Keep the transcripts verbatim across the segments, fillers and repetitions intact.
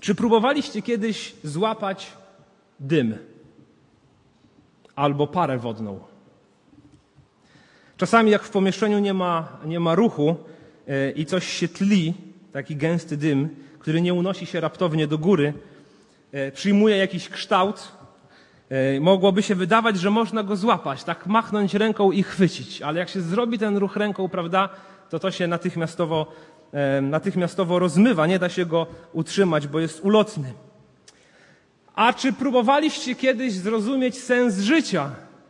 Czy próbowaliście kiedyś złapać dym albo parę wodną? Czasami jak w pomieszczeniu nie ma, nie ma ruchu yy, i coś się tli, taki gęsty dym, który nie unosi się raptownie do góry, yy, przyjmuje jakiś kształt, yy, mogłoby się wydawać, że można go złapać, tak machnąć ręką i chwycić, ale jak się zrobi ten ruch ręką, prawda, to to się natychmiastowo, yy, natychmiastowo rozmywa, nie da się go utrzymać, bo jest ulotny. A czy próbowaliście kiedyś zrozumieć sens życia?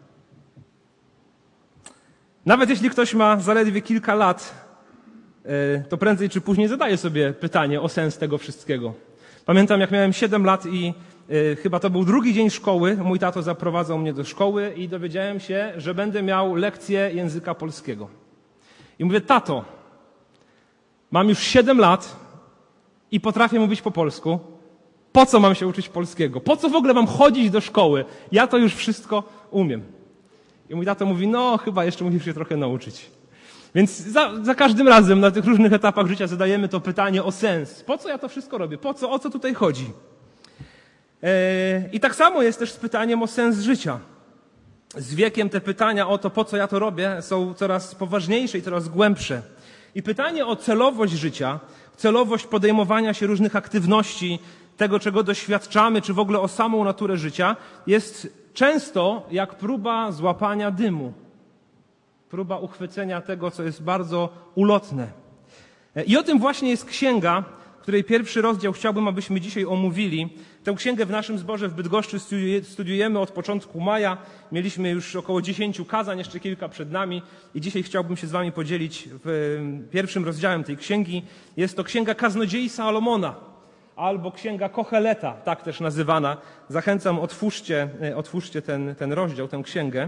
Nawet jeśli ktoś ma zaledwie kilka lat, to prędzej czy później zadaje sobie pytanie o sens tego wszystkiego. Pamiętam, jak miałem siedem lat i chyba to był drugi dzień szkoły, mój tato zaprowadzał mnie do szkoły i dowiedziałem się, że będę miał lekcję języka polskiego. I mówię: tato, mam już siedem lat i potrafię mówić po polsku. Po co mam się uczyć polskiego? Po co w ogóle mam chodzić do szkoły? Ja to już wszystko umiem. I mój tato mówi: no chyba jeszcze musisz się trochę nauczyć. Więc za, za każdym razem na tych różnych etapach życia zadajemy to pytanie o sens. Po co ja to wszystko robię? Po co? O co tutaj chodzi? Eee, I tak samo jest też z pytaniem o sens życia. Z wiekiem te pytania o to, po co ja to robię, są coraz poważniejsze i coraz głębsze. I pytanie o celowość życia, celowość podejmowania się różnych aktywności, tego, czego doświadczamy, czy w ogóle o samą naturę życia, jest często jak próba złapania dymu. Próba uchwycenia tego, co jest bardzo ulotne. I o tym właśnie jest księga, której pierwszy rozdział chciałbym, abyśmy dzisiaj omówili. Tę księgę w naszym zborze w Bydgoszczy studiujemy od początku maja. Mieliśmy już około dziesięciu kazań, jeszcze kilka przed nami i dzisiaj chciałbym się z wami podzielić w pierwszym rozdziałem tej księgi. Jest to księga Kaznodziei Salomona albo księga Kocheleta, tak też nazywana. Zachęcam, otwórzcie, otwórzcie ten, ten rozdział, tę księgę.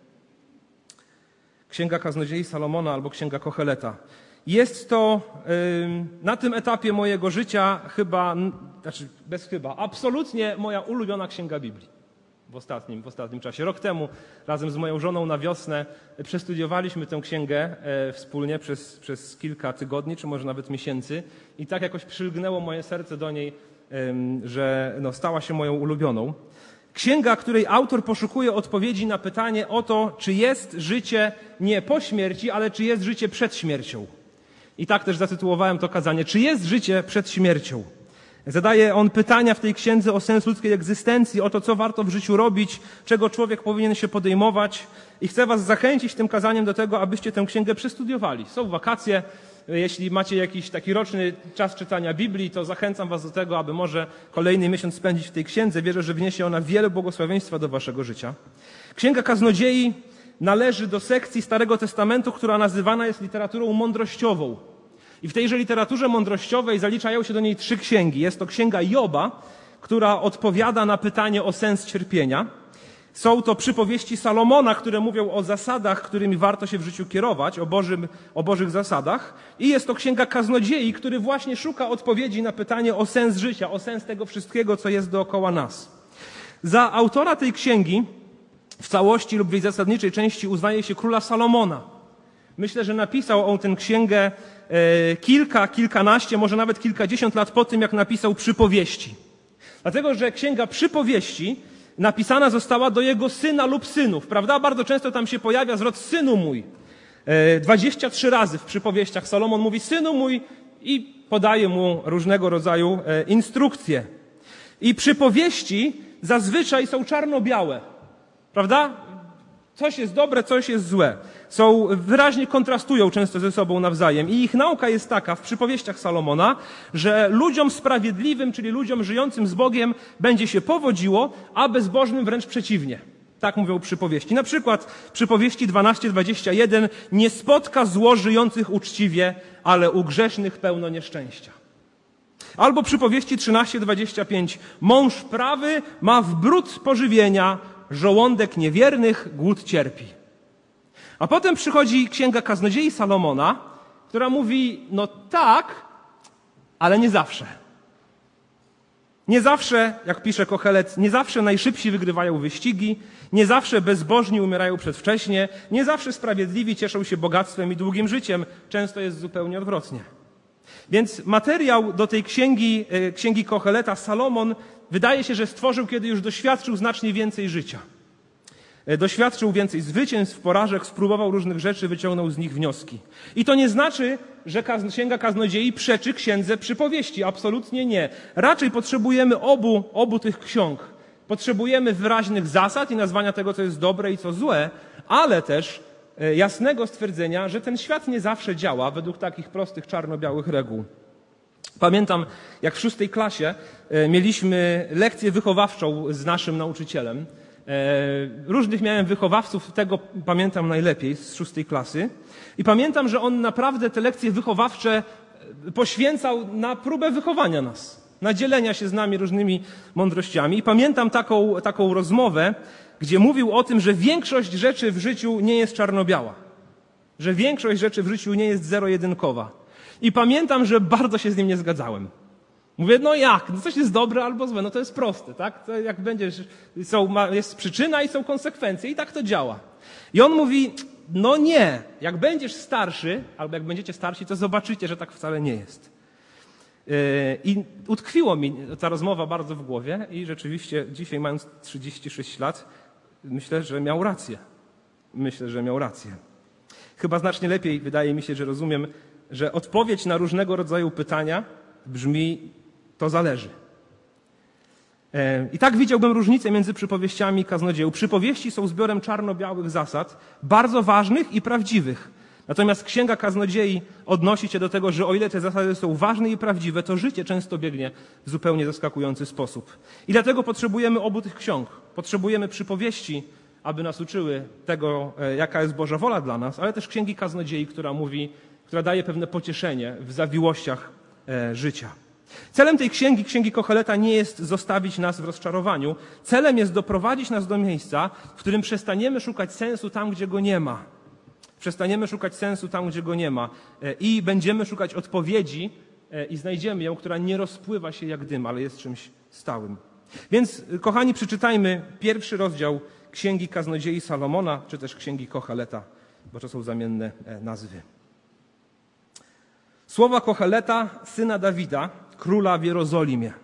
Księga Kaznodziei Salomona albo księga Kocheleta. Jest to yy, na tym etapie mojego życia chyba, znaczy bez chyba, absolutnie moja ulubiona księga Biblii w ostatnim, w ostatnim czasie. Rok temu razem z moją żoną na wiosnę przestudiowaliśmy tę księgę e, wspólnie przez, przez kilka tygodni, czy może nawet miesięcy i tak jakoś przylgnęło moje serce do niej, e, że no, stała się moją ulubioną. Księga, której autor poszukuje odpowiedzi na pytanie o to, czy jest życie nie po śmierci, ale czy jest życie przed śmiercią. I tak też zatytułowałem to kazanie. Czy jest życie przed śmiercią? Zadaje on pytania w tej księdze o sens ludzkiej egzystencji, o to, co warto w życiu robić, czego człowiek powinien się podejmować. I chcę was zachęcić tym kazaniem do tego, abyście tę księgę przestudiowali. Są wakacje. Jeśli macie jakiś taki roczny czas czytania Biblii, to zachęcam was do tego, aby może kolejny miesiąc spędzić w tej księdze. Wierzę, że wniesie ona wiele błogosławieństwa do waszego życia. Księga Kaznodziei należy do sekcji Starego Testamentu, która nazywana jest literaturą mądrościową. I w tejże literaturze mądrościowej zaliczają się do niej trzy księgi. Jest to księga Joba, która odpowiada na pytanie o sens cierpienia. Są to przypowieści Salomona, które mówią o zasadach, którymi warto się w życiu kierować, o, Bożym, o Bożych zasadach. I jest to księga Kaznodziei, który właśnie szuka odpowiedzi na pytanie o sens życia, o sens tego wszystkiego, co jest dookoła nas. Za autora tej księgi w całości lub w jej zasadniczej części uznaje się króla Salomona. Myślę, że napisał on tę księgę e, kilka, kilkanaście, może nawet kilkadziesiąt lat po tym, jak napisał przypowieści. Dlatego, że księga przypowieści napisana została do jego syna lub synów, prawda? Bardzo często tam się pojawia zwrot synu mój. Dwadzieścia trzy razy w przypowieściach Salomon mówi synu mój i podaje mu różnego rodzaju instrukcje. I przypowieści zazwyczaj są czarno-białe, prawda? Coś jest dobre, coś jest złe. Są, wyraźnie kontrastują często ze sobą nawzajem. I ich nauka jest taka w przypowieściach Salomona, że ludziom sprawiedliwym, czyli ludziom żyjącym z Bogiem, będzie się powodziło, a bezbożnym wręcz przeciwnie. Tak mówią przypowieści. Na przykład przypowieści dwanaście dwadzieścia jeden nie spotka zło żyjących uczciwie, ale u grzesznych pełno nieszczęścia. Albo przypowieści trzynaście dwadzieścia pięć mąż prawy ma w bród pożywienia, żołądek niewiernych głód cierpi. A potem przychodzi księga Kaznodziei Salomona, która mówi, no tak, ale nie zawsze. Nie zawsze, jak pisze Kochelet, nie zawsze najszybsi wygrywają wyścigi, nie zawsze bezbożni umierają przedwcześnie, nie zawsze sprawiedliwi cieszą się bogactwem i długim życiem. Często jest zupełnie odwrotnie. Więc materiał do tej księgi, księgi Koheleta Salomon wydaje się, że stworzył, kiedy już doświadczył znacznie więcej życia. Doświadczył więcej zwycięstw, porażek, spróbował różnych rzeczy, wyciągnął z nich wnioski. I to nie znaczy, że Księga Kaznodziei przeczy Księdze Przypowieści. Absolutnie nie. Raczej potrzebujemy obu, obu tych ksiąg. Potrzebujemy wyraźnych zasad i nazwania tego, co jest dobre i co złe, ale też jasnego stwierdzenia, że ten świat nie zawsze działa według takich prostych, czarno-białych reguł. Pamiętam, jak w szóstej klasie mieliśmy lekcję wychowawczą z naszym nauczycielem. Różnych miałem wychowawców, tego pamiętam najlepiej z szóstej klasy. I pamiętam, że on naprawdę te lekcje wychowawcze poświęcał na próbę wychowania nas, na dzielenia się z nami różnymi mądrościami. I pamiętam taką, taką rozmowę, gdzie mówił o tym, że większość rzeczy w życiu nie jest czarno-biała. Że większość rzeczy w życiu nie jest zero-jedynkowa. I pamiętam, że bardzo się z nim nie zgadzałem. Mówię, no jak? No coś jest dobre albo złe. No to jest proste, tak? To jak będziesz, są, jest przyczyna i są konsekwencje i tak to działa. I on mówi, no nie. Jak będziesz starszy, albo jak będziecie starsi, to zobaczycie, że tak wcale nie jest. I utkwiło mi ta rozmowa bardzo w głowie i rzeczywiście dzisiaj, mając trzydzieści sześć lat, myślę, że miał rację. Myślę, że miał rację. Chyba znacznie lepiej wydaje mi się, że rozumiem, że odpowiedź na różnego rodzaju pytania brzmi, to zależy. I tak widziałbym różnicę między przypowieściami i kaznodzieją. Przypowieści są zbiorem czarno-białych zasad, bardzo ważnych i prawdziwych. Natomiast Księga Kaznodziei odnosi się do tego, że o ile te zasady są ważne i prawdziwe, to życie często biegnie w zupełnie zaskakujący sposób. I dlatego potrzebujemy obu tych ksiąg. Potrzebujemy przypowieści, aby nas uczyły tego, jaka jest Boża wola dla nas, ale też Księgi Kaznodziei, która mówi, która daje pewne pocieszenie w zawiłościach życia. Celem tej księgi, księgi Koheleta, nie jest zostawić nas w rozczarowaniu. Celem jest doprowadzić nas do miejsca, w którym przestaniemy szukać sensu tam, gdzie go nie ma. Przestaniemy szukać sensu tam, gdzie go nie ma i będziemy szukać odpowiedzi i znajdziemy ją, która nie rozpływa się jak dym, ale jest czymś stałym. Więc, kochani, przeczytajmy pierwszy rozdział Księgi Kaznodziei Salomona, czy też Księgi Koheleta, bo to są zamienne nazwy. Słowa Koheleta, syna Dawida, króla w Jerozolimie.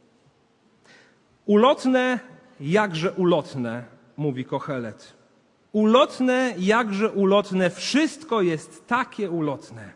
Ulotne, jakże ulotne, mówi Kohelet. Ulotne, jakże ulotne, wszystko jest takie ulotne.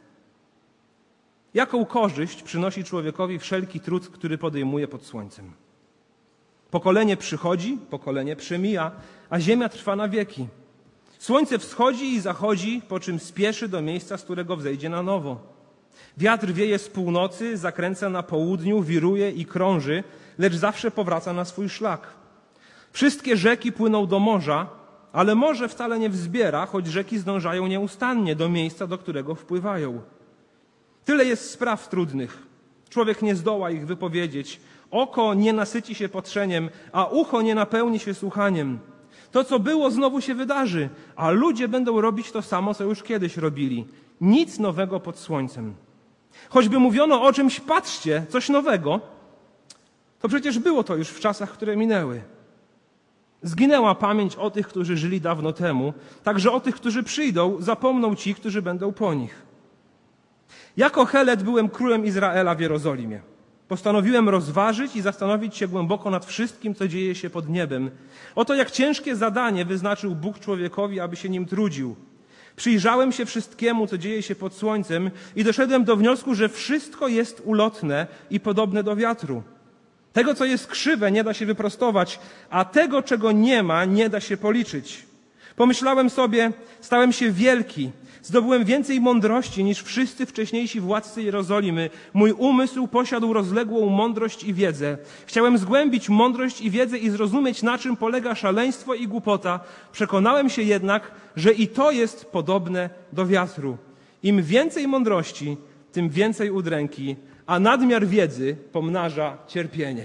Jaką korzyść przynosi człowiekowi wszelki trud, który podejmuje pod słońcem? Pokolenie przychodzi, pokolenie przemija, a ziemia trwa na wieki. Słońce wschodzi i zachodzi, po czym spieszy do miejsca, z którego wzejdzie na nowo. Wiatr wieje z północy, zakręca na południu, wiruje i krąży, lecz zawsze powraca na swój szlak. Wszystkie rzeki płyną do morza, ale morze wcale nie wzbiera, choć rzeki zdążają nieustannie do miejsca, do którego wpływają. Tyle jest spraw trudnych. Człowiek nie zdoła ich wypowiedzieć. Oko nie nasyci się patrzeniem, a ucho nie napełni się słuchaniem. To, co było, znowu się wydarzy, a ludzie będą robić to samo, co już kiedyś robili. Nic nowego pod słońcem. Choćby mówiono o czymś, patrzcie, coś nowego, to przecież było to już w czasach, które minęły. Zginęła pamięć o tych, którzy żyli dawno temu, także o tych, którzy przyjdą, zapomną ci, którzy będą po nich. Jako Kohelet byłem królem Izraela w Jerozolimie. Postanowiłem rozważyć i zastanowić się głęboko nad wszystkim, co dzieje się pod niebem. Oto jak ciężkie zadanie wyznaczył Bóg człowiekowi, aby się nim trudził. Przyjrzałem się wszystkiemu, co dzieje się pod słońcem i doszedłem do wniosku, że wszystko jest ulotne i podobne do wiatru. Tego, co jest krzywe, nie da się wyprostować, a tego, czego nie ma, nie da się policzyć. Pomyślałem sobie, stałem się wielki, zdobyłem więcej mądrości niż wszyscy wcześniejsi władcy Jerozolimy. Mój umysł posiadł rozległą mądrość i wiedzę. Chciałem zgłębić mądrość i wiedzę i zrozumieć, na czym polega szaleństwo i głupota. Przekonałem się jednak, że i to jest podobne do wiatru. Im więcej mądrości, tym więcej udręki, a nadmiar wiedzy pomnaża cierpienie.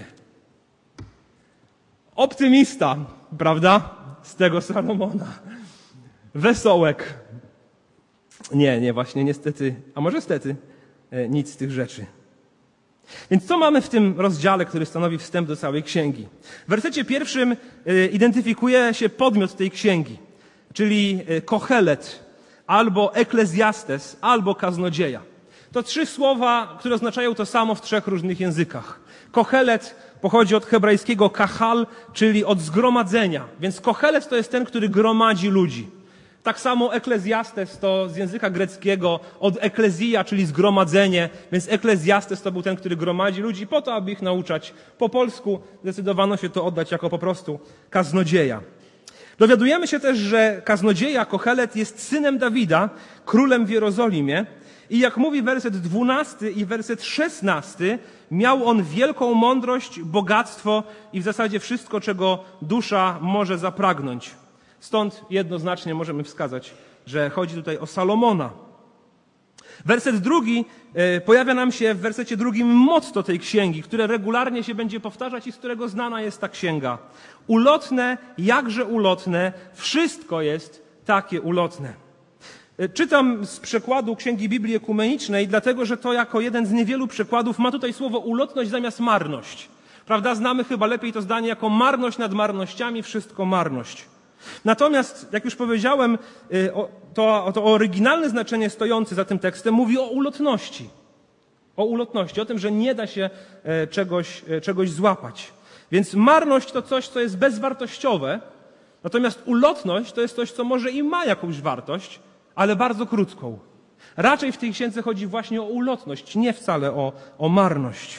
Optymista, prawda? Z tego Salomona. Wesołek. Nie, nie, właśnie niestety, a może stety, nic z tych rzeczy. Więc co mamy w tym rozdziale, który stanowi wstęp do całej księgi? W wersecie pierwszym identyfikuje się podmiot tej księgi, czyli Kohelet, albo Eklezjastes, albo Kaznodzieja. To trzy słowa, które oznaczają to samo w trzech różnych językach. Kohelet pochodzi od hebrajskiego kahal, czyli od zgromadzenia. Więc kohelet to jest ten, który gromadzi ludzi. Tak samo eklezjastes to z języka greckiego od eklezja, czyli zgromadzenie. Więc eklezjastes to był ten, który gromadzi ludzi po to, aby ich nauczać. Po polsku zdecydowano się to oddać jako po prostu kaznodzieja. Dowiadujemy się też, że kaznodzieja Kohelet jest synem Dawida, królem w Jerozolimie. I jak mówi werset dwunasty i werset szesnasty, miał on wielką mądrość, bogactwo i w zasadzie wszystko, czego dusza może zapragnąć. Stąd jednoznacznie możemy wskazać, że chodzi tutaj o Salomona. Werset drugi pojawia nam się w wersecie drugim motto tej księgi, które regularnie się będzie powtarzać i z którego znana jest ta księga. Ulotne, jakże ulotne, wszystko jest takie ulotne. Czytam z przekładu Księgi Biblii Ekumenicznej, dlatego że to jako jeden z niewielu przekładów ma tutaj słowo ulotność zamiast marność. Prawda? Znamy chyba lepiej to zdanie jako marność nad marnościami, wszystko marność. Natomiast, jak już powiedziałem, to, to oryginalne znaczenie stojące za tym tekstem mówi o ulotności. O ulotności, o tym, że nie da się czegoś, czegoś złapać. Więc marność to coś, co jest bezwartościowe, natomiast ulotność to jest coś, co może i ma jakąś wartość, ale bardzo krótką. Raczej w tej księdze chodzi właśnie o ulotność, nie wcale o, o marność.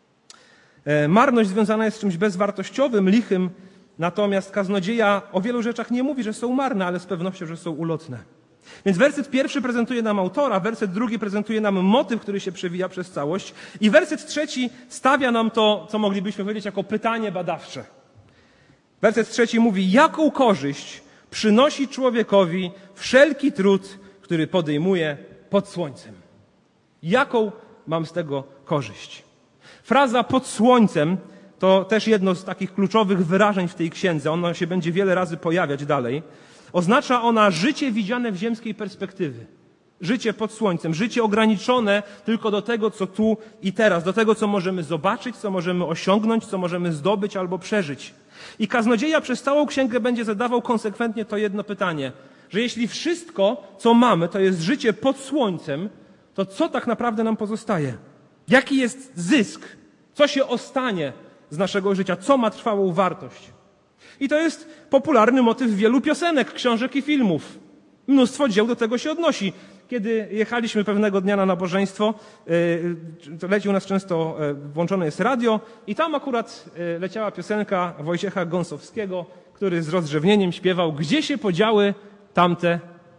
E, marność związana jest z czymś bezwartościowym, lichym, natomiast kaznodzieja o wielu rzeczach nie mówi, że są marne, ale z pewnością, że są ulotne. Więc werset pierwszy prezentuje nam autora, werset drugi prezentuje nam motyw, który się przewija przez całość i werset trzeci stawia nam to, co moglibyśmy powiedzieć, jako pytanie badawcze. Werset trzeci mówi, jaką korzyść przynosi człowiekowi wszelki trud, który podejmuje pod słońcem. Jaką mam z tego korzyść? Fraza pod słońcem to też jedno z takich kluczowych wyrażeń w tej księdze. Ona się będzie wiele razy pojawiać dalej. Oznacza ona życie widziane w ziemskiej perspektywy. Życie pod słońcem, życie ograniczone tylko do tego, co tu i teraz, do tego, co możemy zobaczyć, co możemy osiągnąć, co możemy zdobyć albo przeżyć. I kaznodzieja przez całą księgę będzie zadawał konsekwentnie to jedno pytanie, że jeśli wszystko, co mamy, to jest życie pod słońcem, to co tak naprawdę nam pozostaje? Jaki jest zysk? Co się ostanie z naszego życia? Co ma trwałą wartość? I to jest popularny motyw wielu piosenek, książek i filmów. Mnóstwo dzieł do tego się odnosi. Kiedy jechaliśmy pewnego dnia na nabożeństwo, to leci u nas często włączone jest radio i tam akurat leciała piosenka Wojciecha Gąsowskiego, który z rozrzewnieniem śpiewał, gdzie się podziały tamte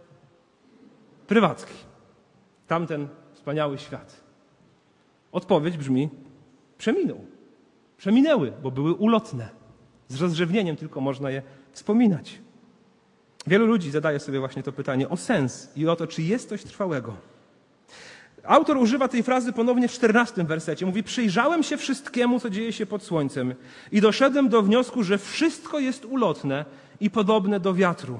prywatki, tamten wspaniały świat. Odpowiedź brzmi, przeminął. Przeminęły, bo były ulotne. Z rozrzewnieniem tylko można je wspominać. Wielu ludzi zadaje sobie właśnie to pytanie o sens i o to, czy jest coś trwałego. Autor używa tej frazy ponownie w czternastym wersecie. Mówi, przyjrzałem się wszystkiemu, co dzieje się pod słońcem i doszedłem do wniosku, że wszystko jest ulotne i podobne do wiatru.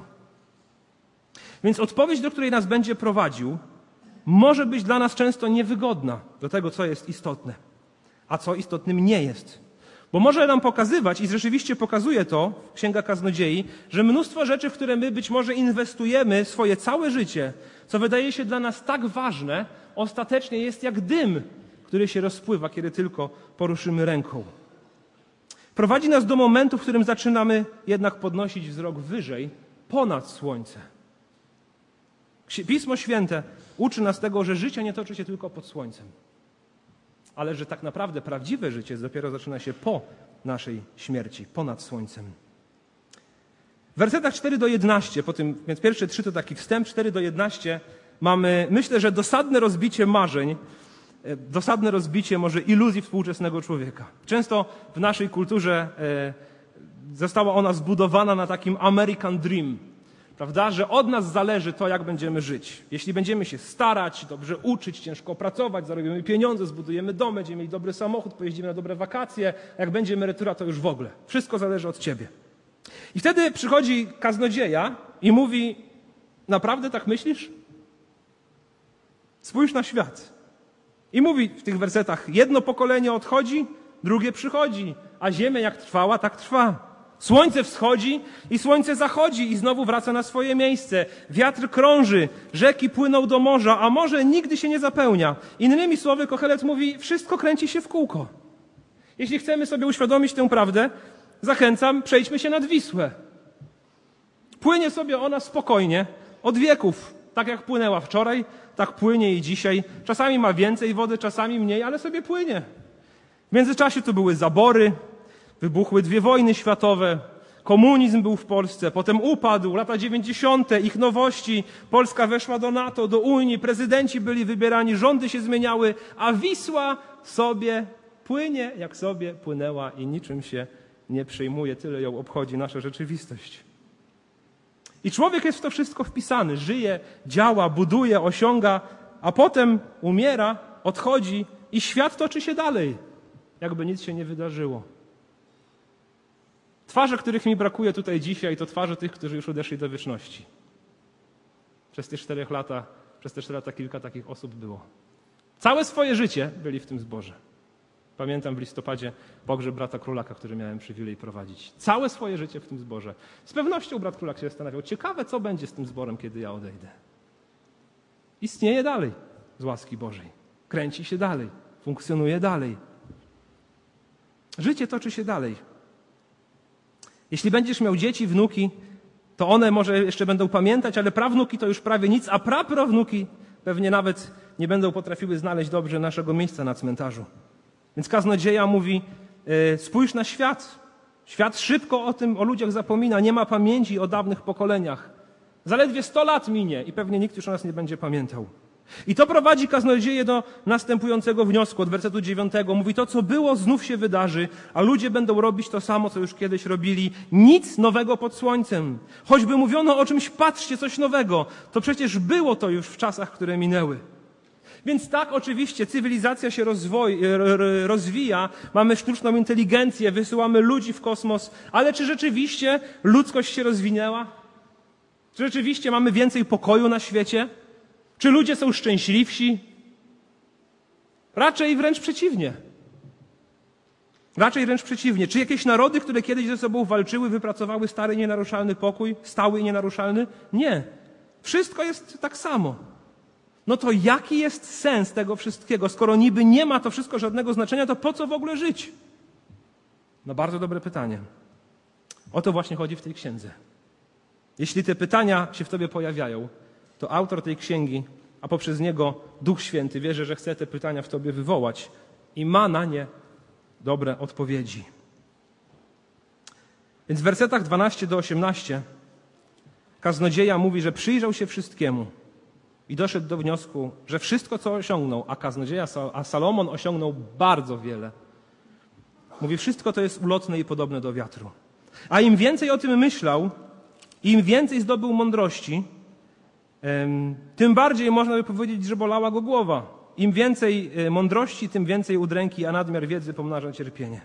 Więc odpowiedź, do której nas będzie prowadził, może być dla nas często niewygodna do tego, co jest istotne, a co istotnym nie jest. Bo może nam pokazywać, i rzeczywiście pokazuje to Księga Kaznodziei, że mnóstwo rzeczy, w które my być może inwestujemy swoje całe życie, co wydaje się dla nas tak ważne, ostatecznie jest jak dym, który się rozpływa, kiedy tylko poruszymy ręką. Prowadzi nas do momentu, w którym zaczynamy jednak podnosić wzrok wyżej, ponad słońce. Pismo Święte uczy nas tego, że życie nie toczy się tylko pod słońcem, ale że tak naprawdę prawdziwe życie dopiero zaczyna się po naszej śmierci, ponad słońcem. W wersetach cztery do jedenastu, po tym, więc pierwsze trzy to taki wstęp, cztery do jedenastu mamy, myślę, że dosadne rozbicie marzeń, dosadne rozbicie może iluzji współczesnego człowieka. Często w naszej kulturze e, została ona zbudowana na takim American Dream, prawda, że od nas zależy to, jak będziemy żyć. Jeśli będziemy się starać, dobrze uczyć, ciężko pracować, zarobimy pieniądze, zbudujemy dom, będziemy mieli dobry samochód, pojeździmy na dobre wakacje, jak będzie emerytura, to już w ogóle. Wszystko zależy od ciebie. I wtedy przychodzi kaznodzieja i mówi, naprawdę tak myślisz? Spójrz na świat. I mówi w tych wersetach, jedno pokolenie odchodzi, drugie przychodzi, a ziemia jak trwała, tak trwa. Słońce wschodzi i słońce zachodzi i znowu wraca na swoje miejsce. Wiatr krąży, rzeki płyną do morza, a morze nigdy się nie zapełnia. Innymi słowy, Kohelet mówi, wszystko kręci się w kółko. Jeśli chcemy sobie uświadomić tę prawdę, zachęcam, przejdźmy się nad Wisłę. Płynie sobie ona spokojnie, od wieków. Tak jak płynęła wczoraj, tak płynie i dzisiaj. Czasami ma więcej wody, czasami mniej, ale sobie płynie. W międzyczasie tu były zabory, wybuchły dwie wojny światowe, komunizm był w Polsce, potem upadł, lata dziewięćdziesiąte, ich nowości, Polska weszła do NATO, do Unii, prezydenci byli wybierani, rządy się zmieniały, a Wisła sobie płynie, jak sobie płynęła i niczym się nie przejmuje, tyle ją obchodzi nasza rzeczywistość. I człowiek jest w to wszystko wpisany, żyje, działa, buduje, osiąga, a potem umiera, odchodzi i świat toczy się dalej, jakby nic się nie wydarzyło. Twarze, których mi brakuje tutaj dzisiaj, to twarze tych, którzy już odeszli do wieczności. Przez te cztery lata, przez te cztery lata kilka takich osób było. Całe swoje życie byli w tym zborze. Pamiętam w listopadzie pogrzeb brata Królaka, który miałem przywilej prowadzić. Całe swoje życie w tym zborze. Z pewnością brat Królak się zastanawiał, ciekawe co będzie z tym zborem, kiedy ja odejdę. Istnieje dalej z łaski Bożej. Kręci się dalej, funkcjonuje dalej. Życie toczy się dalej. Jeśli będziesz miał dzieci, wnuki, to one może jeszcze będą pamiętać, ale prawnuki to już prawie nic, a praprawnuki pewnie nawet nie będą potrafiły znaleźć dobrze naszego miejsca na cmentarzu. Więc kaznodzieja mówi, yy, spójrz na świat. Świat szybko o tym, o ludziach zapomina, nie ma pamięci o dawnych pokoleniach. Zaledwie sto lat minie i pewnie nikt już o nas nie będzie pamiętał. I to prowadzi kaznodzieję do następującego wniosku od wersetu dziewiątego. Mówi, to co było znów się wydarzy, a ludzie będą robić to samo, co już kiedyś robili. Nic nowego pod słońcem. Choćby mówiono o czymś, patrzcie, coś nowego. To przecież było to już w czasach, które minęły. Więc tak, oczywiście, cywilizacja się rozwoi, rozwija, mamy sztuczną inteligencję, wysyłamy ludzi w kosmos, ale czy rzeczywiście ludzkość się rozwinęła? Czy rzeczywiście mamy więcej pokoju na świecie? Czy ludzie są szczęśliwsi? Raczej wręcz przeciwnie. Raczej wręcz przeciwnie. Czy jakieś narody, które kiedyś ze sobą walczyły, wypracowały stary i nienaruszalny pokój? Stały i nienaruszalny? Nie. Wszystko jest tak samo. No to jaki jest sens tego wszystkiego? Skoro niby nie ma to wszystko żadnego znaczenia, to po co w ogóle żyć? No bardzo dobre pytanie. O to właśnie chodzi w tej księdze. Jeśli te pytania się w tobie pojawiają, to autor tej księgi, a poprzez niego Duch Święty, wierzę, że chce te pytania w tobie wywołać i ma na nie dobre odpowiedzi. Więc w wersetach dwanaście do osiemnastu kaznodzieja mówi, że przyjrzał się wszystkiemu i doszedł do wniosku, że wszystko, co osiągnął, a kaznodzieja, a Salomon osiągnął bardzo wiele, mówi, wszystko to jest ulotne i podobne do wiatru. A im więcej o tym myślał, im więcej zdobył mądrości, tym bardziej można by powiedzieć, że bolała go głowa. Im więcej mądrości, tym więcej udręki, a nadmiar wiedzy pomnaża cierpienie.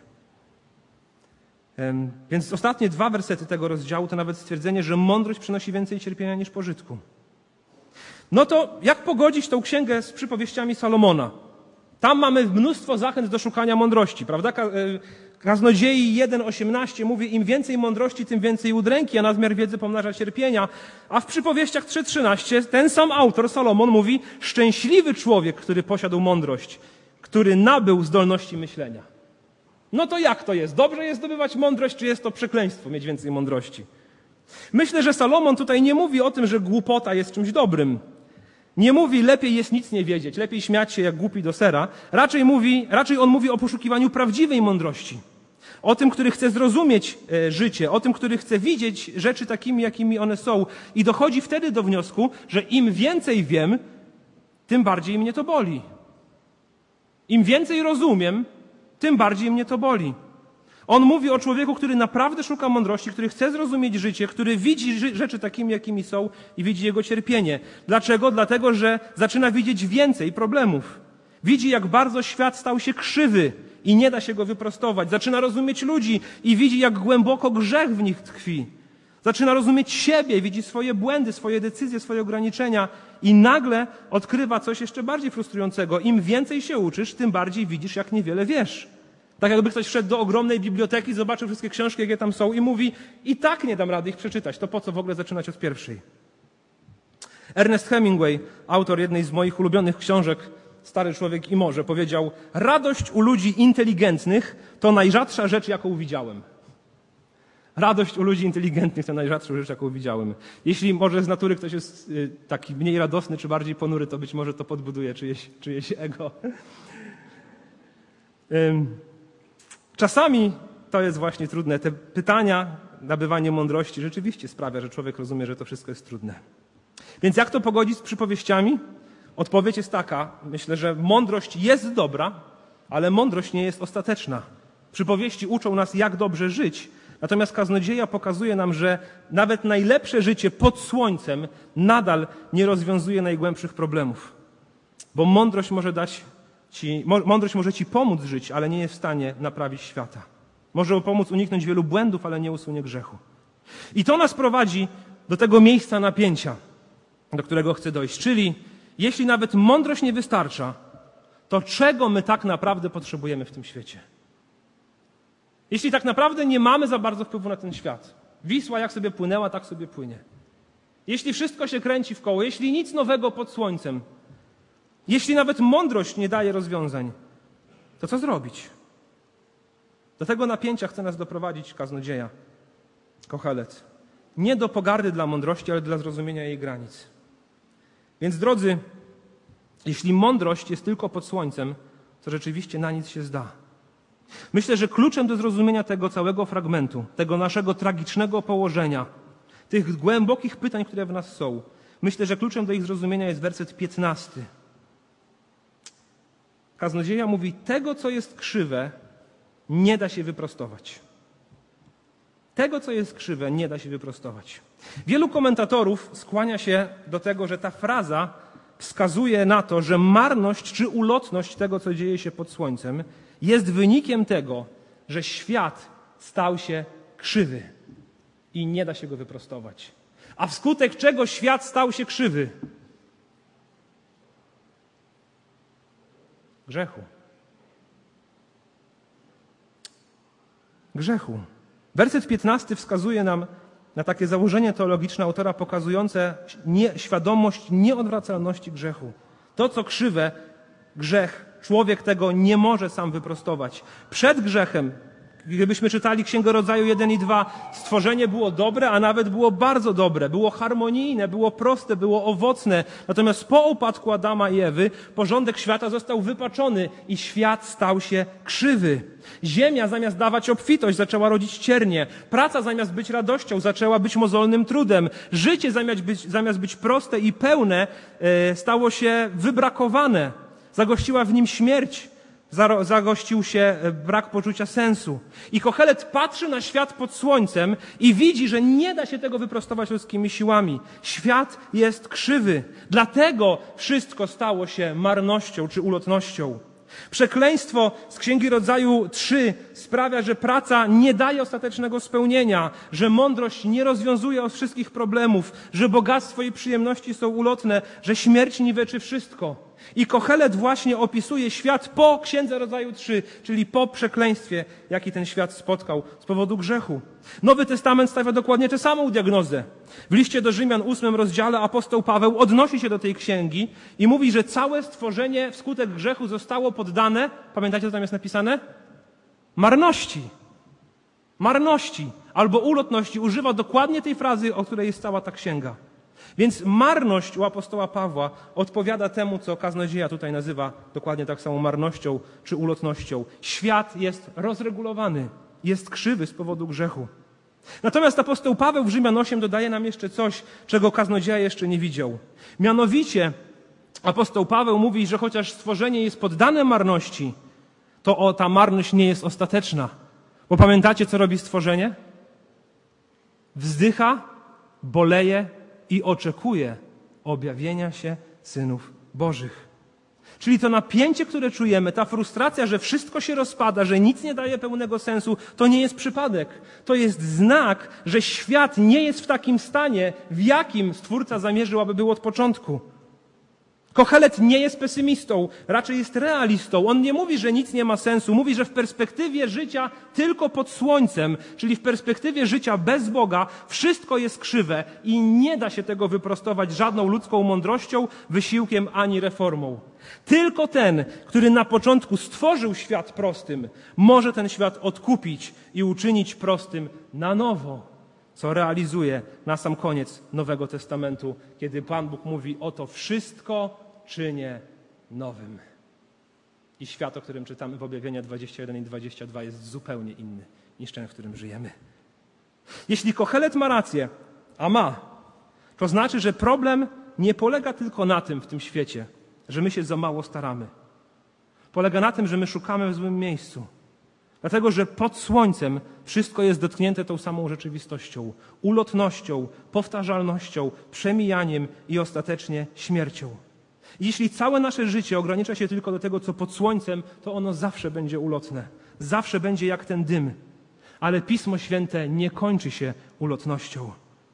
Więc ostatnie dwa wersety tego rozdziału to nawet stwierdzenie, że mądrość przynosi więcej cierpienia niż pożytku. No to jak pogodzić tą księgę z przypowieściami Salomona? Tam mamy mnóstwo zachęt do szukania mądrości, prawda? Kaznodziei jeden osiemnaście mówi, im więcej mądrości, tym więcej udręki, a nadmiar wiedzy pomnaża cierpienia. A w przypowieściach trzy trzynaście ten sam autor, Salomon, mówi, szczęśliwy człowiek, który posiadł mądrość, który nabył zdolności myślenia. No to jak to jest? Dobrze jest zdobywać mądrość, czy jest to przekleństwo mieć więcej mądrości? Myślę, że Salomon tutaj nie mówi o tym, że głupota jest czymś dobrym. Nie mówi, lepiej jest nic nie wiedzieć, lepiej śmiać się jak głupi do sera. Raczej mówi, raczej on mówi o poszukiwaniu prawdziwej mądrości. O tym, który chce zrozumieć e, życie, o tym, który chce widzieć rzeczy takimi, jakimi one są. I dochodzi wtedy do wniosku, że im więcej wiem, tym bardziej mnie to boli. Im więcej rozumiem, tym bardziej mnie to boli. On mówi o człowieku, który naprawdę szuka mądrości, który chce zrozumieć życie, który widzi rzeczy takimi, jakimi są i widzi jego cierpienie. Dlaczego? Dlatego, że zaczyna widzieć więcej problemów. Widzi, jak bardzo świat stał się krzywy i nie da się go wyprostować. Zaczyna rozumieć ludzi i widzi, jak głęboko grzech w nich tkwi. Zaczyna rozumieć siebie, widzi swoje błędy, swoje decyzje, swoje ograniczenia i nagle odkrywa coś jeszcze bardziej frustrującego. Im więcej się uczysz, tym bardziej widzisz, jak niewiele wiesz. Tak jakby ktoś wszedł do ogromnej biblioteki, zobaczył wszystkie książki, jakie tam są i mówi, i tak nie dam rady ich przeczytać, to po co w ogóle zaczynać od pierwszej? Ernest Hemingway, autor jednej z moich ulubionych książek, Stary człowiek i morze, powiedział: radość u ludzi inteligentnych to najrzadsza rzecz, jaką widziałem. Radość u ludzi inteligentnych to najrzadsza rzecz, jaką widziałem. Jeśli może z natury ktoś jest taki mniej radosny czy bardziej ponury, to być może to podbuduje czyjeś, czyjeś ego. Czasami to jest właśnie trudne. Te pytania, nabywanie mądrości rzeczywiście sprawia, że człowiek rozumie, że to wszystko jest trudne. Więc jak to pogodzić z przypowieściami? Odpowiedź jest taka. Myślę, że mądrość jest dobra, ale mądrość nie jest ostateczna. Przypowieści uczą nas, jak dobrze żyć, natomiast kaznodzieja pokazuje nam, że nawet najlepsze życie pod słońcem nadal nie rozwiązuje najgłębszych problemów. Bo mądrość może dać ci, mądrość może ci pomóc żyć, ale nie jest w stanie naprawić świata. Może pomóc uniknąć wielu błędów, ale nie usunie grzechu. I to nas prowadzi do tego miejsca napięcia, do którego chcę dojść. Czyli jeśli nawet mądrość nie wystarcza, to czego my tak naprawdę potrzebujemy w tym świecie? Jeśli tak naprawdę nie mamy za bardzo wpływu na ten świat. Wisła jak sobie płynęła, tak sobie płynie. Jeśli wszystko się kręci w koło, jeśli nic nowego pod słońcem, jeśli nawet mądrość nie daje rozwiązań, to co zrobić? Do tego napięcia chce nas doprowadzić kaznodzieja, Kohelet. Nie do pogardy dla mądrości, ale dla zrozumienia jej granic. Więc drodzy, jeśli mądrość jest tylko pod słońcem, to rzeczywiście na nic się zda. Myślę, że kluczem do zrozumienia tego całego fragmentu, tego naszego tragicznego położenia, tych głębokich pytań, które w nas są, myślę, że kluczem do ich zrozumienia jest werset piętnasty. Kaznodzieja mówi, tego, co jest krzywe, nie da się wyprostować. Tego, co jest krzywe, nie da się wyprostować. Wielu komentatorów skłania się do tego, że ta fraza wskazuje na to, że marność czy ulotność tego, co dzieje się pod słońcem, jest wynikiem tego, że świat stał się krzywy i nie da się go wyprostować. A wskutek czego świat stał się krzywy? Grzechu. Grzechu. Werset piętnasty wskazuje nam na takie założenie teologiczne autora pokazujące nie, świadomość nieodwracalności grzechu. To, co krzywe, grzech, człowiek tego nie może sam wyprostować. Przed grzechem, gdybyśmy czytali Księgę Rodzaju jeden i dwa, stworzenie było dobre, a nawet było bardzo dobre. Było harmonijne, było proste, było owocne. Natomiast po upadku Adama i Ewy porządek świata został wypaczony i świat stał się krzywy. Ziemia zamiast dawać obfitość zaczęła rodzić ciernie. Praca zamiast być radością zaczęła być mozolnym trudem. Życie zamiast być, zamiast być proste i pełne e, stało się wybrakowane. Zagościła w nim śmierć. Zagościł się brak poczucia sensu. I Kohelet patrzy na świat pod słońcem i widzi, że nie da się tego wyprostować ludzkimi siłami. Świat jest krzywy. Dlatego wszystko stało się marnością czy ulotnością. Przekleństwo z Księgi Rodzaju trzy sprawia, że praca nie daje ostatecznego spełnienia, że mądrość nie rozwiązuje wszystkich problemów, że bogactwo i przyjemności są ulotne, że śmierć niweczy wszystko. I Kohelet właśnie opisuje świat po Księdze Rodzaju trzy, czyli po przekleństwie, jaki ten świat spotkał z powodu grzechu. Nowy Testament stawia dokładnie tę samą diagnozę. W liście do Rzymian, ósmym rozdziale, apostoł Paweł odnosi się do tej księgi i mówi, że całe stworzenie wskutek grzechu zostało poddane, pamiętacie, co tam jest napisane? Marności. Marności albo ulotności. Używa dokładnie tej frazy, o której jest cała ta księga. Więc marność u apostoła Pawła odpowiada temu, co kaznodzieja tutaj nazywa dokładnie tak samo marnością czy ulotnością. Świat jest rozregulowany, jest krzywy z powodu grzechu. Natomiast apostoł Paweł w Rzymian osiem dodaje nam jeszcze coś, czego kaznodzieja jeszcze nie widział. Mianowicie apostoł Paweł mówi, że chociaż stworzenie jest poddane marności, to o, ta marność nie jest ostateczna. Bo pamiętacie, co robi stworzenie? Wzdycha, boleje i oczekuje objawienia się synów Bożych. Czyli to napięcie, które czujemy, ta frustracja, że wszystko się rozpada, że nic nie daje pełnego sensu, to nie jest przypadek. To jest znak, że świat nie jest w takim stanie, w jakim Stwórca zamierzył, aby był od początku. Kohelet nie jest pesymistą, raczej jest realistą. On nie mówi, że nic nie ma sensu. Mówi, że w perspektywie życia tylko pod słońcem, czyli w perspektywie życia bez Boga, wszystko jest krzywe i nie da się tego wyprostować żadną ludzką mądrością, wysiłkiem ani reformą. Tylko ten, który na początku stworzył świat prostym, może ten świat odkupić i uczynić prostym na nowo, co realizuje na sam koniec Nowego Testamentu, kiedy Pan Bóg mówi: oto wszystko czynię nowym. I świat, o którym czytamy w Objawieniu dwudziestym pierwszym i dwudziestym drugim, jest zupełnie inny niż ten, w którym żyjemy. Jeśli Kohelet ma rację, a ma, to znaczy, że problem nie polega tylko na tym w tym świecie, że my się za mało staramy. Polega na tym, że my szukamy w złym miejscu. Dlatego, że pod słońcem wszystko jest dotknięte tą samą rzeczywistością, ulotnością, powtarzalnością, przemijaniem i ostatecznie śmiercią. I jeśli całe nasze życie ogranicza się tylko do tego, co pod słońcem, to ono zawsze będzie ulotne. Zawsze będzie jak ten dym. Ale Pismo Święte nie kończy się ulotnością.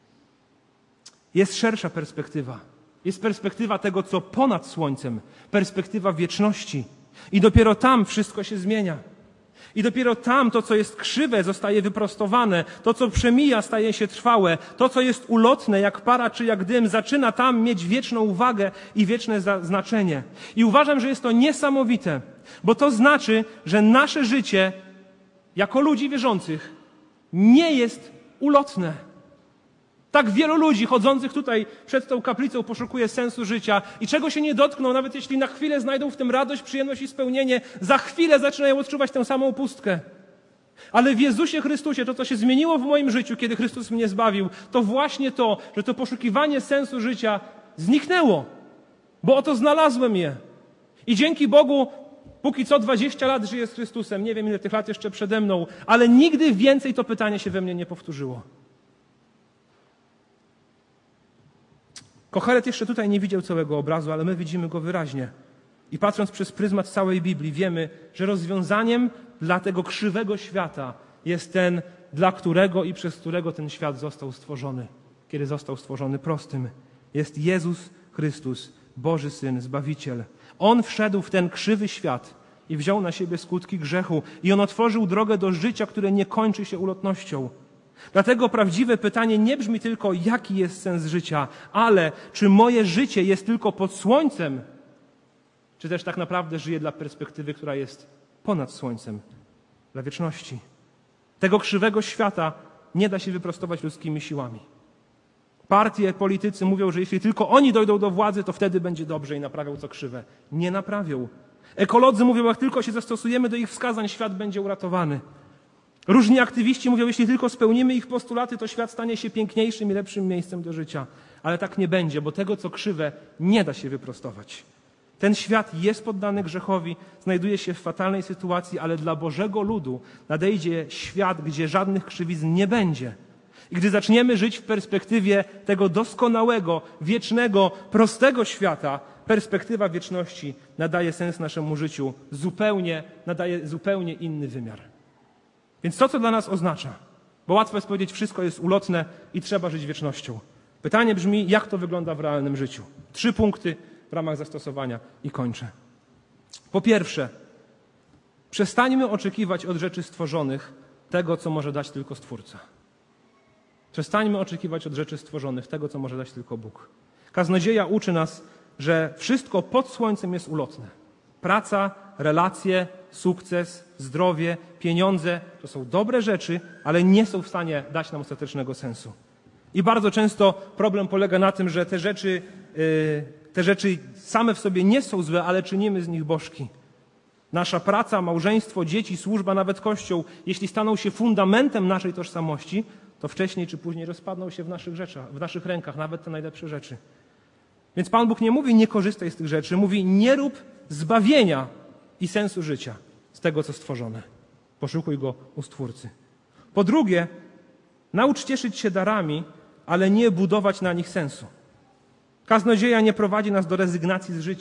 Jest szersza perspektywa. Jest perspektywa tego, co ponad słońcem. Perspektywa wieczności. I dopiero tam wszystko się zmienia. I dopiero tam to, co jest krzywe, zostaje wyprostowane. To, co przemija, staje się trwałe. To, co jest ulotne, jak para czy jak dym, zaczyna tam mieć wieczną uwagę i wieczne znaczenie. I uważam, że jest to niesamowite, bo to znaczy, że nasze życie jako ludzi wierzących nie jest ulotne. Tak wielu ludzi chodzących tutaj przed tą kaplicą poszukuje sensu życia i czego się nie dotkną, nawet jeśli na chwilę znajdą w tym radość, przyjemność i spełnienie, za chwilę zaczynają odczuwać tę samą pustkę. Ale w Jezusie Chrystusie to, co się zmieniło w moim życiu, kiedy Chrystus mnie zbawił, to właśnie to, że to poszukiwanie sensu życia zniknęło, bo oto znalazłem je. I dzięki Bogu póki co dwadzieścia lat żyję z Chrystusem, nie wiem ile tych lat jeszcze przede mną, ale nigdy więcej to pytanie się we mnie nie powtórzyło. Kohelet jeszcze tutaj nie widział całego obrazu, ale my widzimy go wyraźnie. I patrząc przez pryzmat całej Biblii, wiemy, że rozwiązaniem dla tego krzywego świata jest ten, dla którego i przez którego ten świat został stworzony. Kiedy został stworzony prostym. Jest Jezus Chrystus, Boży Syn, Zbawiciel. On wszedł w ten krzywy świat i wziął na siebie skutki grzechu. I On otworzył drogę do życia, które nie kończy się ulotnością. Dlatego prawdziwe pytanie nie brzmi tylko, jaki jest sens życia, ale czy moje życie jest tylko pod słońcem, czy też tak naprawdę żyję dla perspektywy, która jest ponad słońcem, dla wieczności. Tego krzywego świata nie da się wyprostować ludzkimi siłami. Partie, politycy mówią, że jeśli tylko oni dojdą do władzy, to wtedy będzie dobrze i naprawią co krzywe. Nie naprawią. Ekolodzy mówią, jak tylko się zastosujemy do ich wskazań, świat będzie uratowany. Różni aktywiści mówią, jeśli tylko spełnimy ich postulaty, to świat stanie się piękniejszym i lepszym miejscem do życia. Ale tak nie będzie, bo tego, co krzywe, nie da się wyprostować. Ten świat jest poddany grzechowi, znajduje się w fatalnej sytuacji, ale dla Bożego ludu nadejdzie świat, gdzie żadnych krzywizn nie będzie. I gdy zaczniemy żyć w perspektywie tego doskonałego, wiecznego, prostego świata, perspektywa wieczności nadaje sens naszemu życiu zupełnie, nadaje zupełnie inny wymiar. Więc to, co dla nas oznacza, bo łatwo jest powiedzieć, wszystko jest ulotne i trzeba żyć wiecznością. Pytanie brzmi, jak to wygląda w realnym życiu? Trzy punkty w ramach zastosowania i kończę. Po pierwsze, przestańmy oczekiwać od rzeczy stworzonych tego, co może dać tylko Stwórca. Przestańmy oczekiwać od rzeczy stworzonych tego, co może dać tylko Bóg. Kaznodzieja uczy nas, że wszystko pod słońcem jest ulotne. Praca, relacje, sukces, zdrowie, pieniądze to są dobre rzeczy, ale nie są w stanie dać nam ostatecznego sensu. I bardzo często problem polega na tym, że te rzeczy, yy, te rzeczy same w sobie nie są złe, ale czynimy z nich bożki. Nasza praca, małżeństwo, dzieci, służba, nawet Kościół, jeśli staną się fundamentem naszej tożsamości, to wcześniej czy później rozpadną się w naszych rzeczach, w naszych rękach, nawet te najlepsze rzeczy. Więc Pan Bóg nie mówi, nie korzystaj z tych rzeczy, mówi, nie rób zbawienia i sensu życia z tego, co stworzone. Poszukuj go u Stwórcy. Po drugie, naucz cieszyć się darami, ale nie budować na nich sensu. Kaznodzieja nie prowadzi nas do rezygnacji z życia,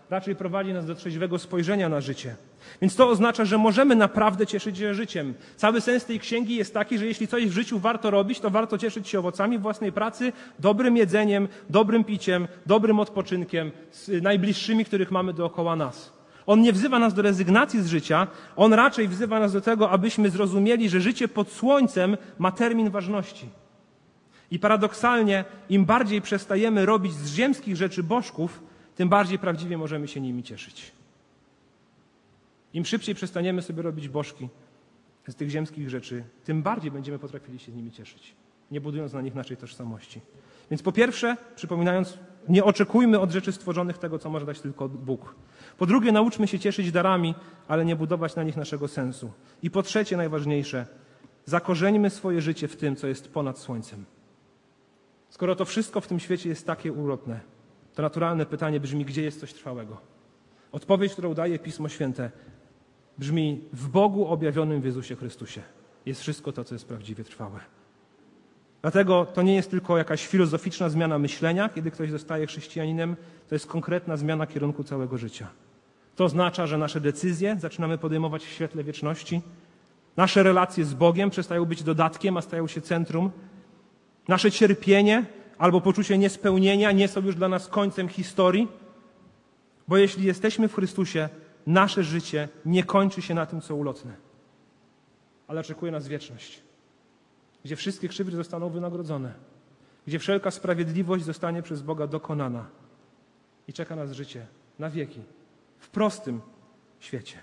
raczej prowadzi nas do trzeźwego spojrzenia na życie. Więc to oznacza, że możemy naprawdę cieszyć się życiem. Cały sens tej księgi jest taki, że jeśli coś w życiu warto robić, to warto cieszyć się owocami własnej pracy, dobrym jedzeniem, dobrym piciem, dobrym odpoczynkiem, z najbliższymi, których mamy dookoła nas. On nie wzywa nas do rezygnacji z życia, on raczej wzywa nas do tego, abyśmy zrozumieli, że życie pod słońcem ma termin ważności. I paradoksalnie, im bardziej przestajemy robić z ziemskich rzeczy bożków, tym bardziej prawdziwie możemy się nimi cieszyć. Im szybciej przestaniemy sobie robić bożki z tych ziemskich rzeczy, tym bardziej będziemy potrafili się z nimi cieszyć, nie budując na nich naszej tożsamości. Więc po pierwsze, przypominając, nie oczekujmy od rzeczy stworzonych tego, co może dać tylko Bóg. Po drugie, nauczmy się cieszyć darami, ale nie budować na nich naszego sensu. I po trzecie, najważniejsze, zakorzeńmy swoje życie w tym, co jest ponad słońcem. Skoro to wszystko w tym świecie jest takie ulotne, to naturalne pytanie brzmi, gdzie jest coś trwałego? Odpowiedź, którą daje Pismo Święte, brzmi: w Bogu objawionym w Jezusie Chrystusie jest wszystko to, co jest prawdziwie trwałe. Dlatego to nie jest tylko jakaś filozoficzna zmiana myślenia, kiedy ktoś zostaje chrześcijaninem, to jest konkretna zmiana kierunku całego życia. To oznacza, że nasze decyzje zaczynamy podejmować w świetle wieczności, nasze relacje z Bogiem przestają być dodatkiem, a stają się centrum, nasze cierpienie albo poczucie niespełnienia nie są już dla nas końcem historii, bo jeśli jesteśmy w Chrystusie, nasze życie nie kończy się na tym, co ulotne, ale oczekuje nas wieczność, gdzie wszystkie krzywdy zostaną wynagrodzone, gdzie wszelka sprawiedliwość zostanie przez Boga dokonana i czeka nas życie na wieki, w prostym świecie.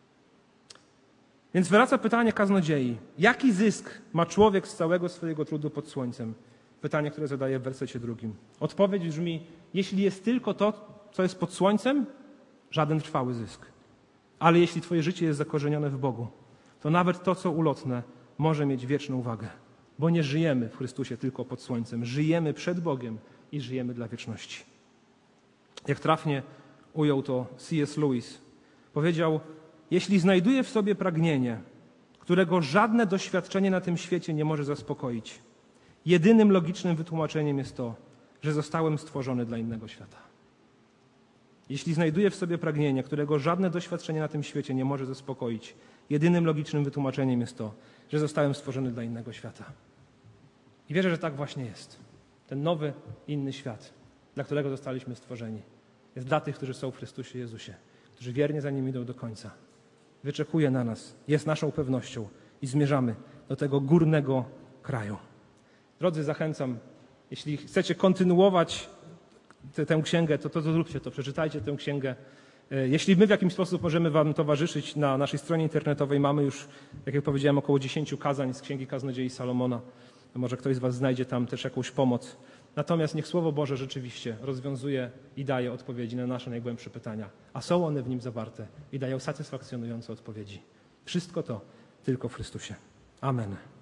Więc wraca pytanie kaznodziei. Jaki zysk ma człowiek z całego swojego trudu pod słońcem? Pytanie, które zadaje w wersecie drugim. Odpowiedź brzmi: jeśli jest tylko to, co jest pod słońcem, żaden trwały zysk. Ale jeśli twoje życie jest zakorzenione w Bogu, to nawet to, co ulotne, może mieć wieczną wagę. Bo nie żyjemy w Chrystusie tylko pod słońcem. Żyjemy przed Bogiem i żyjemy dla wieczności. Jak trafnie ujął to C S Lewis, powiedział: jeśli znajduję w sobie pragnienie, którego żadne doświadczenie na tym świecie nie może zaspokoić, jedynym logicznym wytłumaczeniem jest to, że zostałem stworzony dla innego świata. Jeśli znajduję w sobie pragnienie, którego żadne doświadczenie na tym świecie nie może zaspokoić, jedynym logicznym wytłumaczeniem jest to, że zostałem stworzony dla innego świata. I wierzę, że tak właśnie jest. Ten nowy, inny świat, dla którego zostaliśmy stworzeni, jest dla tych, którzy są w Chrystusie Jezusie, którzy wiernie za Nim idą do końca. Wyczekuje na nas, jest naszą pewnością i zmierzamy do tego górnego kraju. Drodzy, zachęcam, jeśli chcecie kontynuować tę, tę księgę, to, to, to zróbcie to, przeczytajcie tę księgę. Jeśli my w jakimś sposób możemy wam towarzyszyć, na naszej stronie internetowej mamy już, jak ja powiedziałem, około dziesięciu kazań z Księgi Kaznodziei Salomona. Może ktoś z was znajdzie tam też jakąś pomoc. Natomiast niech Słowo Boże rzeczywiście rozwiązuje i daje odpowiedzi na nasze najgłębsze pytania, a są one w nim zawarte i dają satysfakcjonujące odpowiedzi. Wszystko to tylko w Chrystusie. Amen.